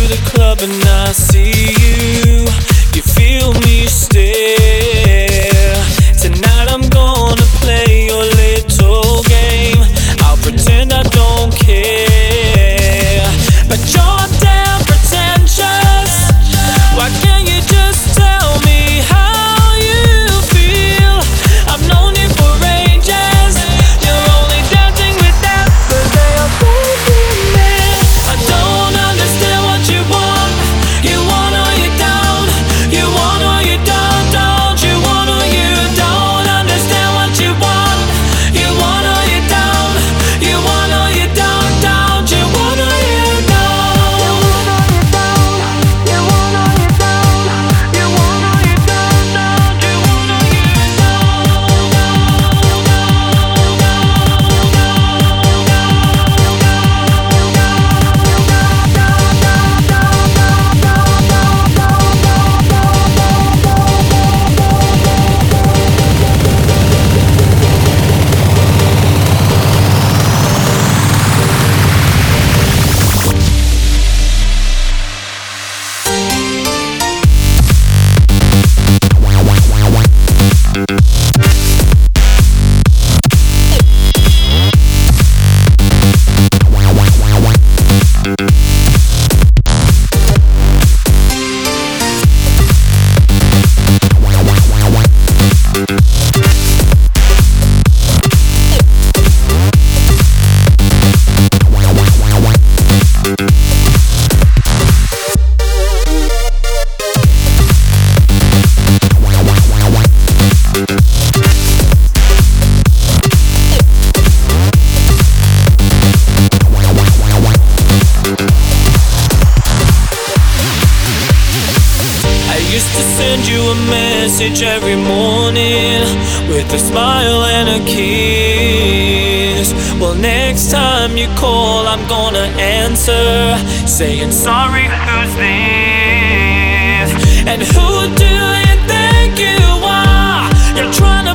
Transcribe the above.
the club and I see you. You feel me stare. Tonight I'm gonna play your little game. I'll pretend I don't care, but you're damn pretentious. Why can't you just tell me how you feel? I've known you for ages. You're only dancing with them, but they are faking me. I don't understand what you want. You want or you don't. You want or you don't. Don't you want or you don't understand what you want? You want or you don't. You want or you don't. Don't you want or you don't? You want or you don't. You want or you don't. You want or you don't. Don't you want or you send you a message every morning with a smile and a kiss. Well, next time you call, I'm gonna answer saying, sorry, who's this? And who do you think you are? You're trying